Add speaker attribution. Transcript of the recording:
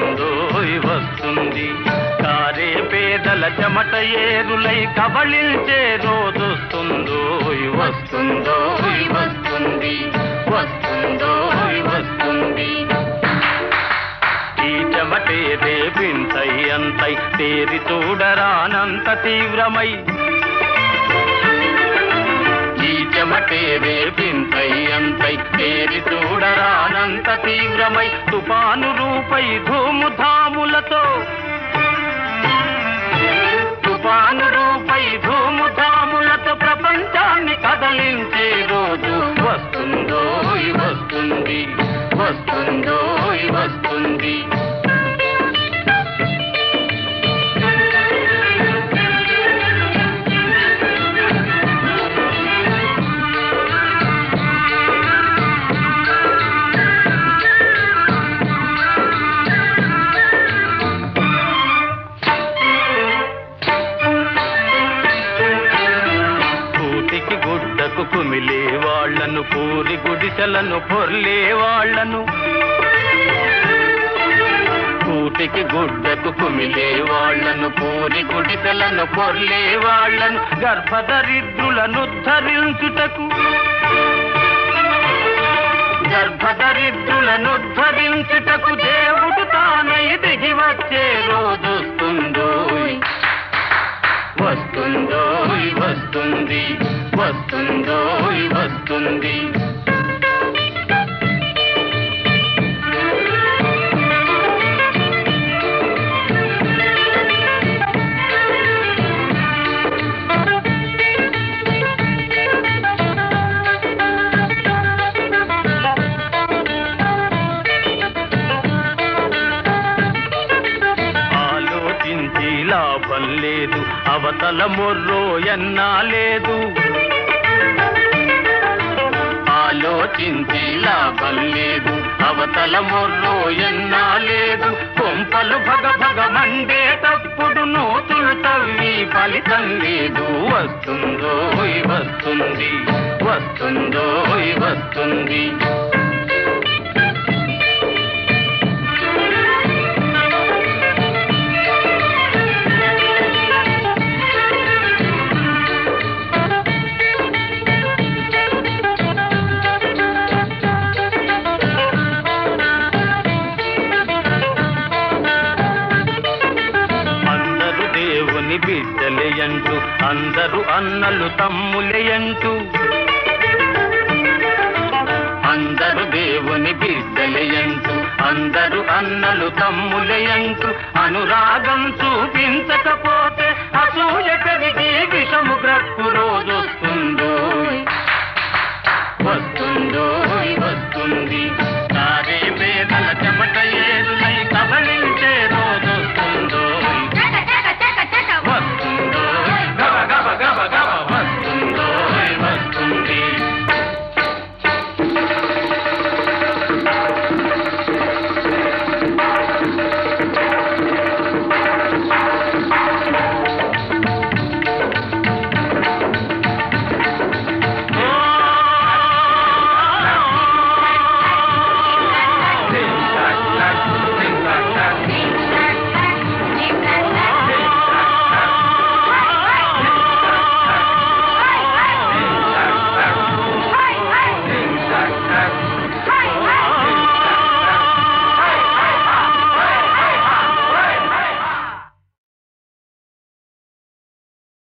Speaker 1: వస్తుందో వస్తుంది. కారే పేదల చెమట ఏరులై కబళించే రోజొస్తుందో వస్తుందో వస్తుంది. వస్తుందో వస్తుంది. ఈ చెమటే రేపింతై అంతై తేరి చూడరానంత తీవ్రమై, ఈ చెమటే రేపింతై అంతై తేరి చూడరానంత తీవ్రమై తుఫాను రూపై ధూముధాములతో, తుఫాను రూపై ధూముధాములతో ప్రపంచాన్ని కదలించే రోజు వస్తుందో వస్తుంది. వస్తుందో వస్తుంది. గుడ్డకు కుమిలే వాళ్లను, పూరి గుడిసెలను పొర్లే వాళ్లను, కూటికి గుడ్డకు కుమిలే వాళ్లను, పూరి గుడిసెలను పొర్లే వాళ్లను, గర్భదరిద్రులను ధరించుటకు, గర్భదరిద్రులను ధరించుటకు దేవుడు తానై దిగి వచ్చే రోజొస్తుందో వస్తుందో వస్తుంది. వస్తుందో వస్తుంది. ఆలోచించి లాభం లేదు, అవతల మొర్రో ఎన్నా లేదు. ఆలోచించి లాభం లేదు, అవతల మొర్రో ఎన్నా లేదు. కొంపలు భగ భగ మండేటప్పుడు నూతులు తవ్వి ఫలితం లేదు. వస్తుందో వస్తుంది. వస్తుందో వస్తుంది. బిడ్డలేయంటూ అందరూ అన్నలు తమ్ములేయంటూ, అందరూ దేవుని బిడ్డలేయంటూ అందరూ అన్నలు తమ్ములేయంటూ, అనురాగం చూపించకపోతే అసూయ కలిగి విషము బ్రతుకు రోజు